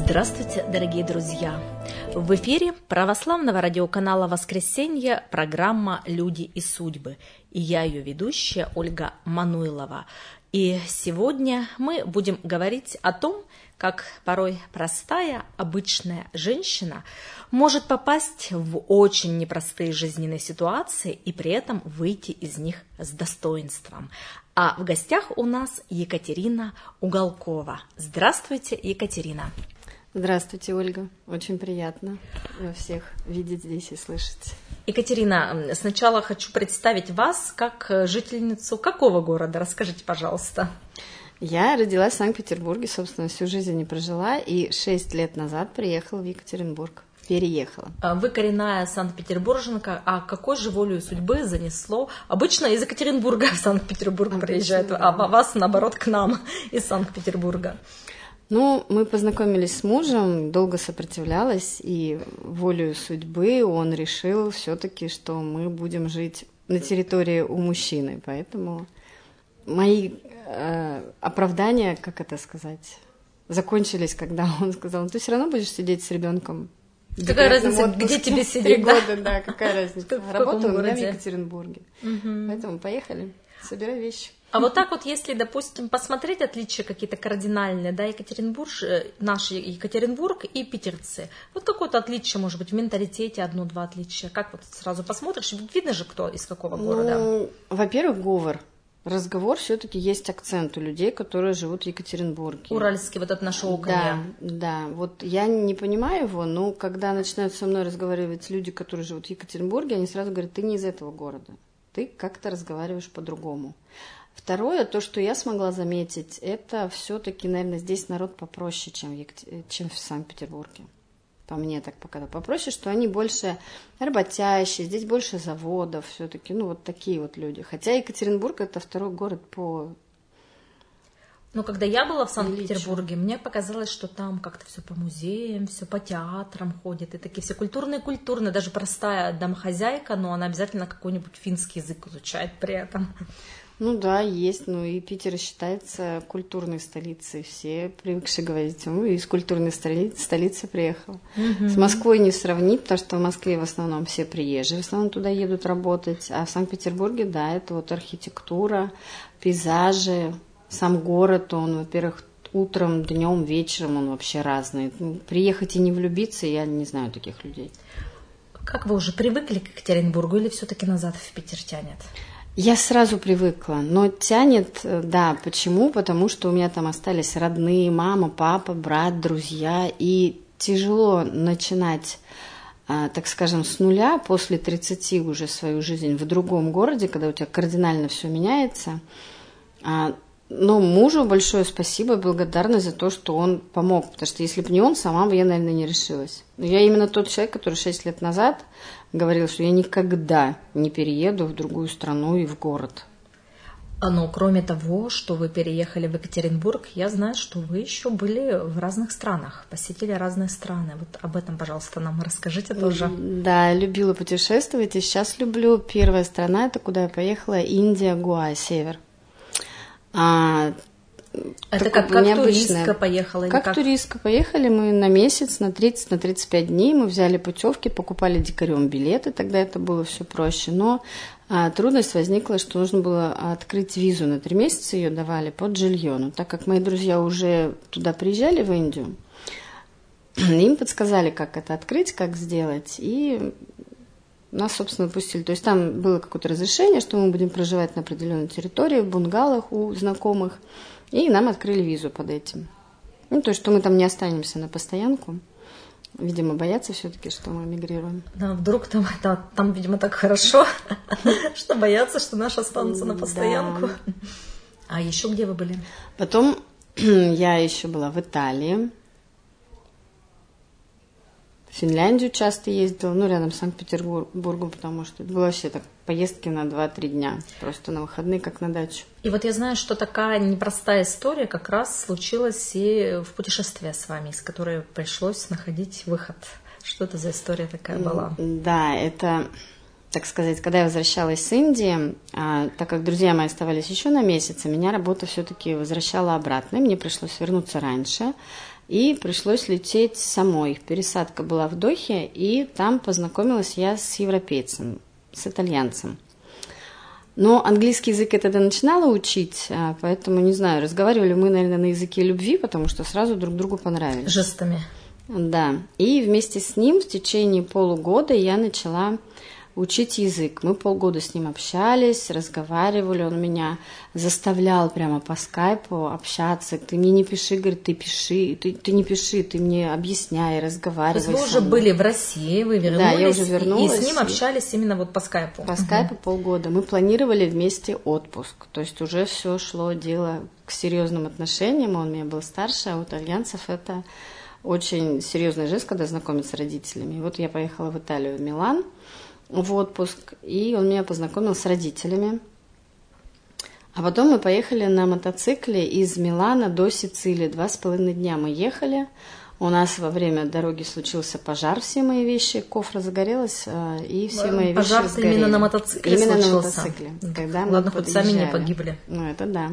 Здравствуйте, дорогие друзья! В эфире православного радиоканала «Воскресенье» программа «Люди и судьбы». И я ее ведущая Ольга Мануйлова. И сегодня мы будем говорить о том, как порой простая, обычная женщина может попасть в очень непростые жизненные ситуации и при этом выйти из них с достоинством. А в гостях у нас Екатерина Уголкова. Здравствуйте, Екатерина. Здравствуйте, Ольга. Очень приятно всех видеть здесь и слышать. Екатерина, сначала хочу представить вас как жительницу какого города? Расскажите, пожалуйста. Я родилась в Санкт-Петербурге, собственно, всю жизнь не прожила, и 6 лет назад приехала в Екатеринбург. Переехала. Вы коренная санкт-петербурженка, а какой же волею судьбы занесло? Обычно из Екатеринбурга в Санкт-Петербург приезжают, а вас, наоборот, к нам из Санкт-Петербурга. Ну, мы познакомились с мужем, долго сопротивлялась, и волею судьбы он решил все-таки, что мы будем жить на территории у мужчины. Поэтому мои оправдания, как это сказать, закончились, когда он сказал: ты все равно будешь сидеть с ребенком. Какая разница, где тебе сидеть? 3 года, да, какая разница. Работа у меня в Екатеринбурге. Поэтому поехали, собирай вещи. А вот так вот, если, допустим, посмотреть отличия какие-то кардинальные, да, наш Екатеринбург и питерцы, вот какое-то отличие, может быть, в менталитете, 1-2 отличия, как вот сразу посмотришь, видно же, кто из какого города? Ну, во-первых, говор. Разговор все-таки есть акцент у людей, которые живут в Екатеринбурге. Уральский, вот это наше окунье. Да. Вот я не понимаю его, но когда начинают со мной разговаривать люди, которые живут в Екатеринбурге, они сразу говорят: ты не из этого города, ты как-то разговариваешь по-другому. Второе, то, что я смогла заметить, это все-таки, наверное, здесь народ попроще, чем в Санкт-Петербурге. По мне так показалось. Попроще, что они больше работящие, здесь больше заводов все-таки, ну вот такие вот люди. Хотя Екатеринбург — это второй город по... Но когда я была в Санкт-Петербурге, мне показалось, что там как-то все по музеям, все по театрам ходят, и такие все культурные, даже простая домохозяйка, но она обязательно какой-нибудь финский язык изучает при этом. Ну да, есть, ну и Питер считается культурной столицей, все привыкшие говорить: из культурной столицы приехал. С Москвой не сравнить, потому что в Москве в основном все приезжие, в основном туда едут работать, а в Санкт-Петербурге, да, это вот архитектура, пейзажи, сам город, он, во-первых, утром, днем, вечером он вообще разный. Приехать и не влюбиться, я не знаю таких людей. Как вы уже привыкли к Екатеринбургу или все-таки назад в Питер тянет? Я сразу привыкла, но тянет, да. Почему? Потому что у меня там остались родные, мама, папа, брат, друзья. И тяжело начинать, так скажем, с нуля после 30 уже свою жизнь в другом городе, когда у тебя кардинально все меняется. Но мужу большое спасибо и благодарность за то, что он помог. Потому что если бы не он, сама бы я, наверное, не решилась. Но я именно тот человек, который 6 лет назад говорил, что я никогда не перееду в другую страну и в город. Но кроме того, что вы переехали в Екатеринбург, я знаю, что вы еще были в разных странах, посетили разные страны. Вот об этом, пожалуйста, нам расскажите тоже. Да, любила путешествовать и сейчас люблю. Первая страна, это куда я поехала, Индия, Гоа, север. Это как туристка поехала? Как туристка поехали мы на месяц, на 30-35 дней. Мы взяли путевки, покупали дикарем билеты, тогда это было все проще. Но трудность возникла, что нужно было открыть визу на 3 месяца, ее давали под жилье. Но так как мои друзья уже туда приезжали, в Индию, им подсказали, как это открыть, как сделать, и нас, собственно, пустили. То есть там было какое-то разрешение, что мы будем проживать на определенной территории, в bunгалах у знакомых, и нам открыли визу под этим. Ну, то есть, что мы там не останемся на постоянку. Видимо, боятся все-таки, что мы эмигрируем. Да, вдруг там, видимо, так хорошо, что боятся, что наши останутся на постоянку. А еще где вы были? Потом я еще была в Италии. В Финляндию часто ездила, рядом с Санкт-Петербургом, потому что это было вообще так, поездки на 2-3 дня, просто на выходные, как на дачу. И вот я знаю, что такая непростая история как раз случилась и в путешествии с вами, из которой пришлось находить выход. Что это за история такая была? Да, это, так сказать, когда я возвращалась с Индии, так как друзья мои оставались еще на месяц, меня работа все-таки возвращала обратно, и мне пришлось вернуться раньше. И пришлось лететь самой. Пересадка была в Дохе, и там познакомилась я с европейцем, с итальянцем. Но английский язык я тогда начинала учить, поэтому, не знаю, разговаривали мы, наверное, на языке любви, потому что сразу друг другу понравились. Жестами. Да, и вместе с ним в течение полугода я начала учить язык. Мы полгода с ним общались, разговаривали, он меня заставлял прямо по скайпу общаться. Ты мне не пиши, говорит, ты пиши, ты не пиши, ты мне объясняй, разговаривай. То есть вы уже были в России, вы вернулись, да, я уже вернулась, и с ним общались именно вот по скайпу. По скайпу полгода. Мы планировали вместе отпуск, то есть уже все шло дело к серьезным отношениям, он меня был старше, а у итальянцев это очень серьезный жест, когда знакомятся с родителями. И вот я поехала в Италию, в Милан, в отпуск, и он меня познакомил с родителями. А потом мы поехали на мотоцикле из Милана до Сицилии. 2,5 дня мы ехали. У нас во время дороги случился пожар, все мои вещи, кофра загорелась, и все мои вещи сгорели. Пожар именно на мотоцикле именно случился? На мотоцикле. Когда мы Ладно, хоть сами не погибли. Ну, это да.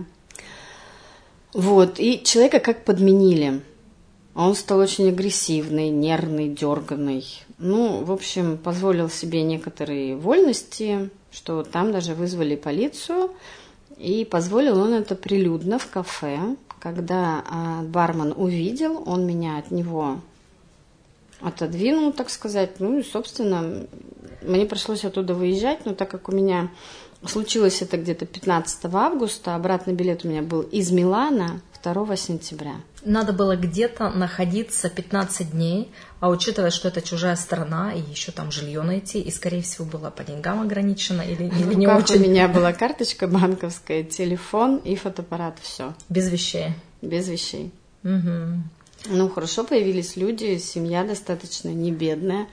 Вот, и человека как подменили. Он стал очень агрессивный, нервный, дерганный. Ну, в общем, позволил себе некоторые вольности, что там даже вызвали полицию. И позволил он это прилюдно в кафе. Когда бармен увидел, он меня от него отодвинул, так сказать. Ну и, собственно, мне пришлось оттуда выезжать, но так как у меня случилось это где-то 15 августа, обратный билет у меня был из Милана 2 сентября. Надо было где-то находиться 15 дней, а учитывая, что это чужая страна, и еще там жилье найти, и, скорее всего, было по деньгам ограничено, или не очень. У меня была карточка банковская, телефон и фотоаппарат, все. Без вещей? Без вещей. Угу. Ну, хорошо, появились люди, семья достаточно не бедная.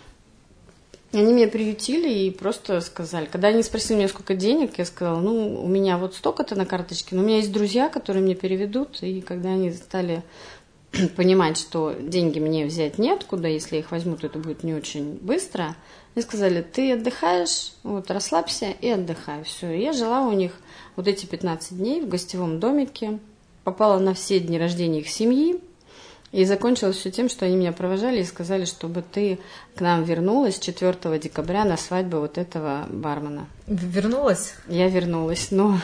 Они меня приютили и просто сказали, когда они спросили меня, сколько денег, я сказала, ну, у меня вот столько-то на карточке, но у меня есть друзья, которые мне переведут, и когда они стали понимать, что деньги мне взять неоткуда, если я их возьму, то это будет не очень быстро, они сказали, ты отдыхаешь, вот, расслабься и отдыхай, все. И я жила у них вот эти 15 дней в гостевом домике, попала на все дни рождения их семьи, и закончилось все тем, что они меня провожали и сказали, чтобы ты к нам вернулась 4 декабря на свадьбу вот этого бармена. Вернулась? Я вернулась, но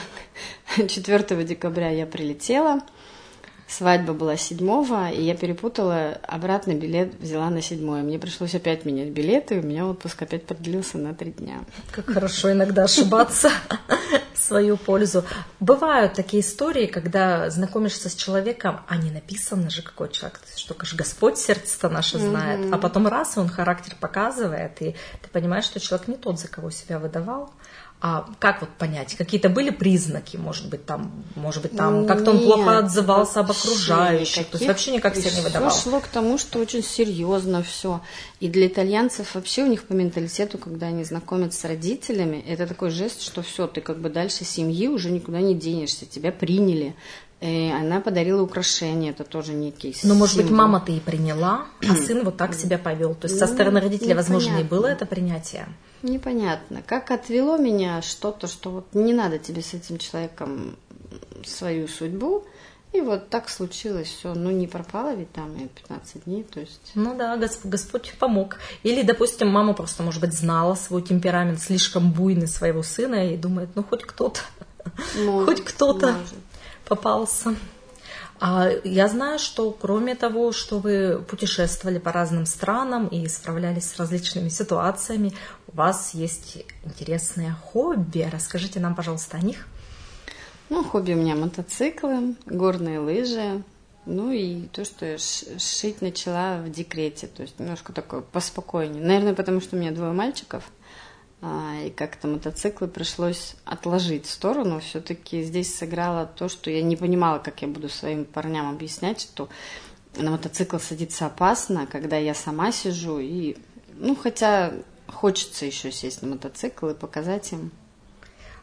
4 декабря я прилетела, свадьба была 7-го, и я перепутала, обратный билет взяла на 7-е. Мне пришлось опять менять билеты, и у меня отпуск опять продлился на 3 дня. Как хорошо иногда ошибаться в свою пользу. Бывают такие истории, когда знакомишься с человеком, а не написано же, какой человек, что же Господь сердце-то наше знает, а потом раз, он характер показывает, и ты понимаешь, что человек не тот, за кого себя выдавал. А как вот понять? Какие-то были признаки, может быть, там как-то он плохо отзывался об окружающих, то есть вообще никак себя не выдавал. Все шло к тому, что очень серьезно все. И для итальянцев вообще у них по менталитету, когда они знакомятся с родителями, это такой жест, что все, ты как бы дальше семьи уже никуда не денешься, тебя приняли. И она подарила украшения, это тоже некий символ. Но, может быть, мама ты и приняла, а сын вот так себя повел. То есть со стороны родителей, возможно, и было это принятие. Непонятно. Как отвело меня что-то, что вот не надо тебе с этим человеком свою судьбу. И вот так случилось все. Ну, не пропало ведь там и 15 дней, то есть... Ну да, Господь помог. Или, допустим, мама просто, может быть, знала свой темперамент слишком буйный своего сына и думает, ну, хоть кто-то попался. А я знаю, что кроме того, что вы путешествовали по разным странам и справлялись с различными ситуациями, у вас есть интересное хобби. Расскажите нам, пожалуйста, о них. Ну, хобби у меня мотоциклы, горные лыжи, ну и то, что я шить начала в декрете, то есть немножко такое поспокойнее. Наверное, потому что у меня 2 мальчиков, и как-то мотоциклы пришлось отложить в сторону. Все-таки здесь сыграло то, что я не понимала, как я буду своим парням объяснять, что на мотоцикл садиться опасно, когда я сама сижу. И, ну, хотя хочется еще сесть на мотоцикл и показать им.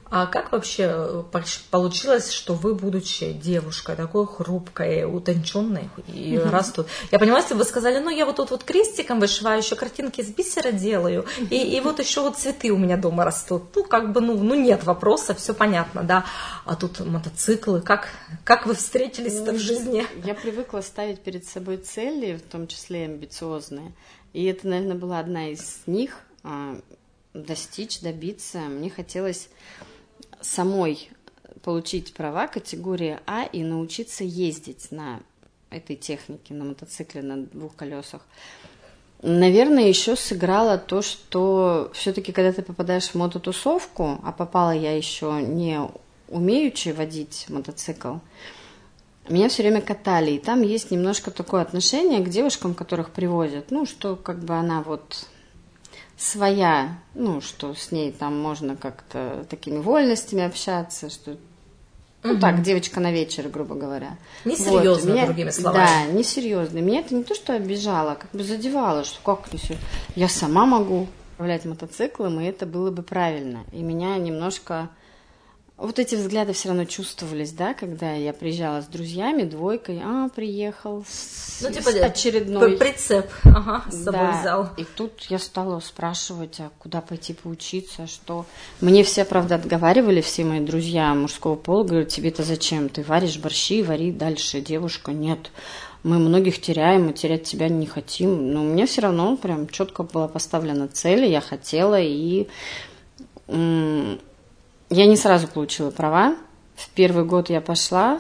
А как вообще получилось, что вы, будучи девушкой, такой хрупкой, утонченной, и растут? Я понимаю, если бы вы сказали, ну, я вот тут вот крестиком вышиваю, еще картинки из бисера делаю, и вот еще вот цветы у меня дома растут. Ну, как бы, ну нет вопроса, все понятно, да. А тут мотоциклы, как вы встретились-то в жизни? Я привыкла ставить перед собой цели, в том числе амбициозные, и это, наверное, была одна из них, достичь, добиться. Мне хотелось самой получить права категории А и научиться ездить на этой технике, на мотоцикле на 2 колесах. Наверное, еще сыграло то, что все-таки, когда ты попадаешь в мототусовку, а попала я еще не умеючи водить мотоцикл, меня все время катали, и там есть немножко такое отношение к девушкам, которых привозят, ну, что как бы она вот своя, ну, что с ней там можно как-то такими вольностями общаться, что, ну, так, девочка на вечер, грубо говоря. Несерьезно, вот, другими словами. Да, несерьезно. Меня это не то, что обижало, а как бы задевало, что как я сама могу управлять мотоциклом, и это было бы правильно. И меня немножко... Вот эти взгляды все равно чувствовались, да, когда я приезжала с друзьями, 2, приехал с очередной... Прицеп, с собой взял. И тут я стала спрашивать, а куда пойти поучиться, что... Мне все, правда, отговаривали, все мои друзья мужского пола, говорят, тебе-то зачем? Ты варишь борщи, вари дальше. Девушка, нет, мы многих теряем, мы терять тебя не хотим. Но мне все равно прям четко была поставлена цель, я хотела, и... Я не сразу получила права. В первый год я пошла,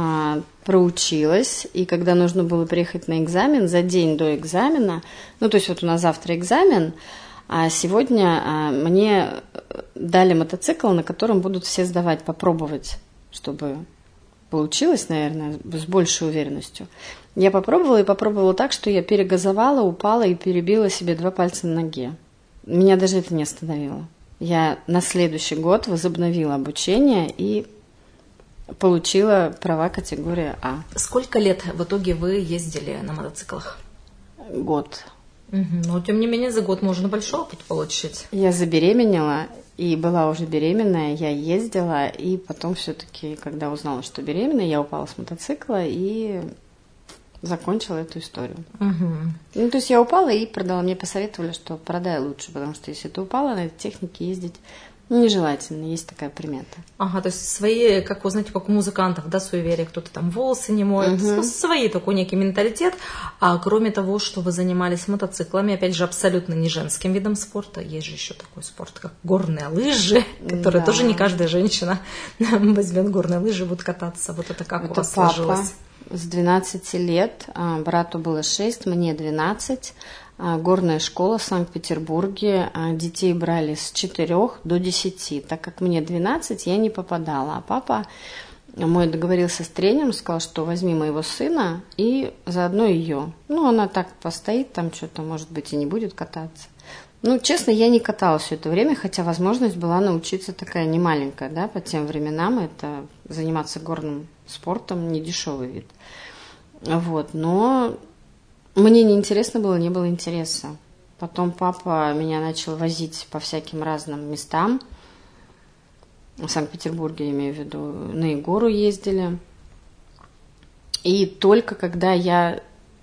проучилась, и когда нужно было приехать на экзамен, за день до экзамена, ну, то есть вот у нас завтра экзамен, а сегодня мне дали мотоцикл, на котором будут все сдавать, попробовать, чтобы получилось, наверное, с большей уверенностью. Я попробовала, и попробовала так, что я перегазовала, упала и перебила себе 2 пальца на ноге. Меня даже это не остановило. Я на следующий год возобновила обучение и получила права категории А. Сколько лет в итоге вы ездили на мотоциклах? Год. Но, тем не менее, за год можно большой опыт получить. Я забеременела и была уже беременная, я ездила, и потом все-таки, когда узнала, что беременна, я упала с мотоцикла и закончила эту историю. Ну, то есть я упала и продала. Мне посоветовали, что продай лучше, потому что если ты упала, на этой технике ездить нежелательно. Есть такая примета. То есть свои, как вы знаете, как у музыкантов, да, суеверия, кто-то там волосы не моет. Ну, свои такой некий менталитет. А кроме того, что вы занимались мотоциклами, опять же, абсолютно не женским видом спорта, есть же еще такой спорт, как горные лыжи, которые тоже не каждая женщина возьмет горные лыжи и будет кататься. Вот это как у вас сложилось? С 12 лет, брату было 6, мне 12, горная школа в Санкт-Петербурге, детей брали с 4 до 10, так как мне 12, я не попадала, а папа мой договорился с тренером, сказал, что возьми моего сына и заодно ее. Ну, она так постоит, там что-то, может быть, и не будет кататься. Ну, честно, я не каталась все это время, хотя возможность была научиться такая немаленькая, да, по тем временам, это заниматься горным спортом, не дешевый вид. Вот, но мне неинтересно было, не было интереса. Потом папа меня начал возить по всяким разным местам. В Санкт-Петербурге, я имею в виду, на Егору ездили. И только когда я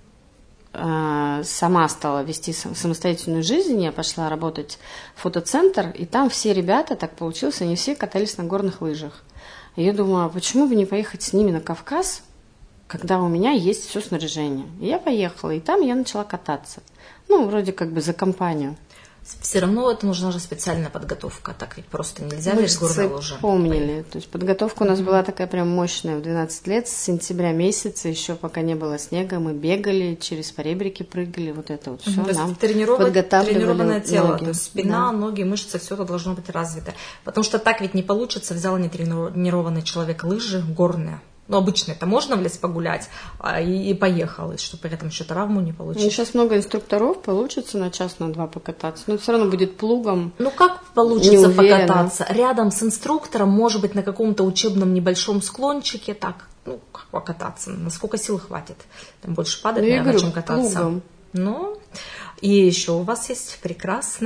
сама стала вести самостоятельную жизнь, я пошла работать в фотоцентр, и там все ребята, так получилось, они все катались на горных лыжах. И я думаю, а почему бы не поехать с ними на Кавказ, когда у меня есть все снаряжение? И я поехала, и там я начала кататься. Ну, вроде как бы за компанию. Все равно это нужна же специальная подготовка, так ведь просто нельзя лишь горные лыжи. Помнили, то есть подготовка у нас была такая прям мощная в 12 лет, с сентября месяца, еще пока не было снега, мы бегали, через поребрики прыгали, вот это вот все нам подготавливали тренированное тело, ноги. То есть спина, ноги, мышцы, все это должно быть развито. Потому что так ведь не получится, взял нетренированный человек лыжи горные. Ну, обычно это можно в лес погулять и поехал, и что при этом еще травму не получить. Сейчас много инструкторов, получится на час, на 2 покататься, но все равно будет плугом. Ну, как получится покататься? Рядом с инструктором, может быть, на каком-то учебном небольшом склончике, так, ну, как покататься, насколько сил хватит. Там больше падать, наверное, чем кататься. Плугом. Ну, и еще у вас есть прекрасная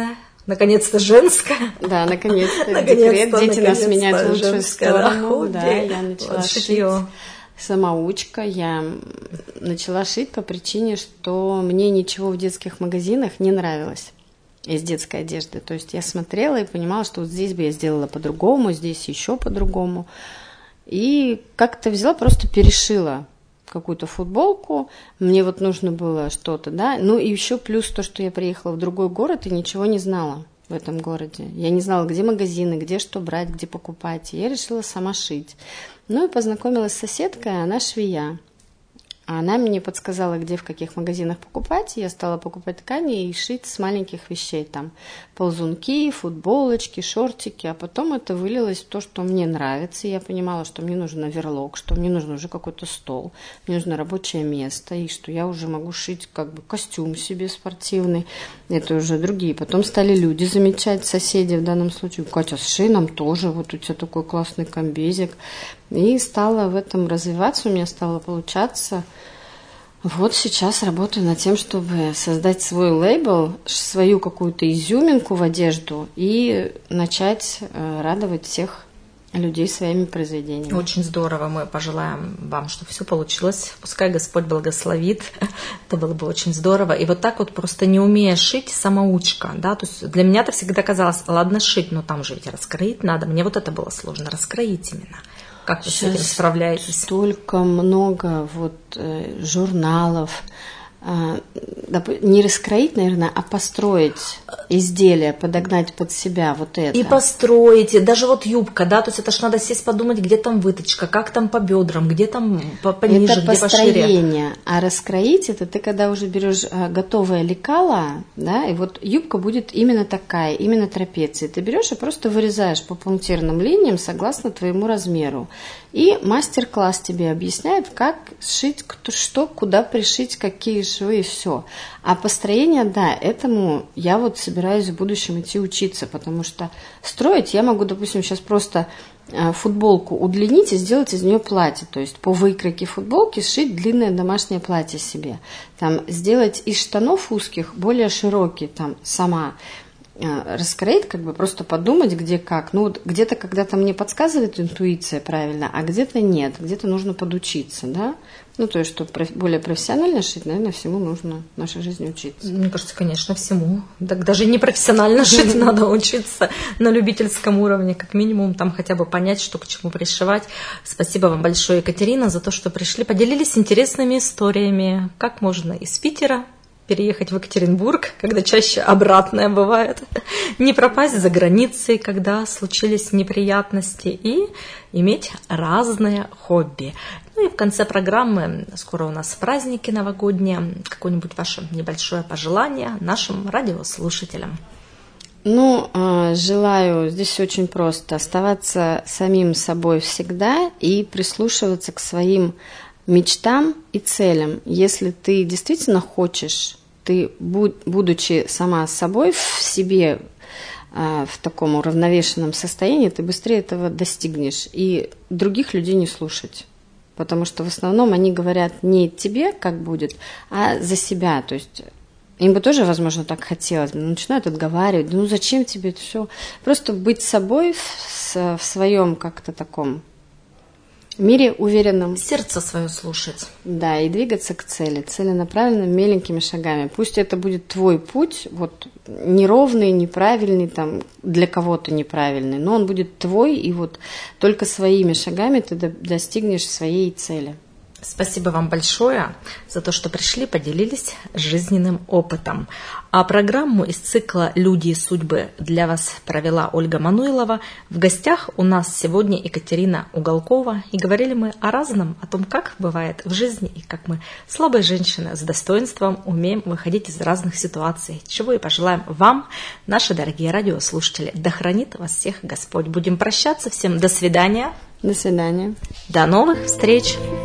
Наконец-то женское. Да, наконец-то декрет. Дети нас меняют в лучшую сторону. Да, я начала шить. Самоучка. Я начала шить по причине, что мне ничего в детских магазинах не нравилось из детской одежды. То есть я смотрела и понимала, что вот здесь бы я сделала по-другому, здесь еще по-другому. И как-то взяла, просто перешила какую-то футболку. Мне вот нужно было что-то, да. Ну и еще плюс то, что я приехала в другой город и ничего не знала в этом городе. Я не знала, где магазины, где что брать, где покупать. И я решила сама шить. Ну и познакомилась с соседкой, она швея. Она мне подсказала, где в каких магазинах покупать. Я стала покупать ткани и шить с маленьких вещей. Там ползунки, футболочки, шортики. А потом это вылилось в то, что мне нравится. Я понимала, что мне нужен оверлок, что мне нужен уже какой-то стол, мне нужно рабочее место, и что я уже могу шить как бы костюм себе спортивный. Это уже другие. Потом стали люди замечать, соседи в данном случае. Катя, сшей нам тоже, вот у тебя такой классный комбезик. И стала в этом развиваться, у меня стало получаться. Вот сейчас работаю над тем, чтобы создать свой лейбл, свою какую-то изюминку в одежду и начать радовать всех людей своими произведениями. Очень здорово. Мы пожелаем вам, чтобы все получилось. Пускай Господь благословит. Это было бы очень здорово. И вот так вот просто не умея шить, самоучка, да, то есть для меня это всегда казалось, ладно шить, но там же ведь раскроить надо. Мне вот это было сложно, раскроить именно. Как вы с этим справляетесь? Столько много журналов. Не раскроить, наверное, а построить изделие, подогнать под себя вот это. И построить, даже вот юбка, да, то есть это ж надо сесть подумать, где там выточка, как там по бедрам, где там пониже, это где пошире. Это построение, а раскроить это ты когда уже берешь готовое лекало, да, и вот юбка будет именно такая, именно трапеция. Ты берешь и просто вырезаешь по пунктирным линиям согласно твоему размеру. И мастер-класс тебе объясняет, как сшить, что, куда пришить, какие швы и все. А построение, да, этому я вот собираюсь в будущем идти учиться, потому что строить я могу, допустим, сейчас просто футболку удлинить и сделать из нее платье. То есть по выкройке футболки сшить длинное домашнее платье себе. Там сделать из штанов узких более широкие, там сама раскроить, как бы просто подумать, где как. Ну, вот где-то когда-то мне подсказывает интуиция правильно, а где-то нет, где-то нужно подучиться, да. Ну, то есть, чтобы более профессионально шить, наверное, всему нужно в нашей жизни учиться. Мне кажется, конечно, всему. Так даже не профессионально шить надо учиться на любительском уровне, как минимум, там хотя бы понять, что к чему пришивать. Спасибо вам большое, Екатерина, за то, что пришли, поделились интересными историями, как можно из Питера переехать в Екатеринбург, когда чаще обратное бывает, не пропасть за границей, когда случились неприятности, и иметь разные хобби. Ну и в конце программы, скоро у нас праздники новогодние, какое-нибудь ваше небольшое пожелание нашим радиослушателям. Ну, желаю, здесь очень просто, оставаться самим собой всегда и прислушиваться к своим мечтам и целям. Если ты действительно хочешь, ты, будучи сама собой в себе, в таком уравновешенном состоянии, ты быстрее этого достигнешь. И других людей не слушать. Потому что в основном они говорят не тебе, как будет, а за себя. То есть им бы тоже, возможно, так хотелось, но начинают отговаривать, ну зачем тебе это все? Просто быть собой в своем как-то таком мире уверенном. Сердце свое слушать. Да, и двигаться к цели, целенаправленно, меленькими шагами. Пусть это будет твой путь, вот неровный, неправильный, там, для кого-то неправильный, но он будет твой, и вот только своими шагами ты достигнешь своей цели. Спасибо вам большое за то, что пришли, поделились жизненным опытом. А программу из цикла «Люди и судьбы» для вас провела Ольга Мануйлова. В гостях у нас сегодня Екатерина Уголкова. И говорили мы о разном, о том, как бывает в жизни, и как мы, слабые женщины, с достоинством умеем выходить из разных ситуаций. Чего и пожелаем вам, наши дорогие радиослушатели. Да хранит вас всех Господь. Будем прощаться. Всем до свидания. До свидания. До новых встреч.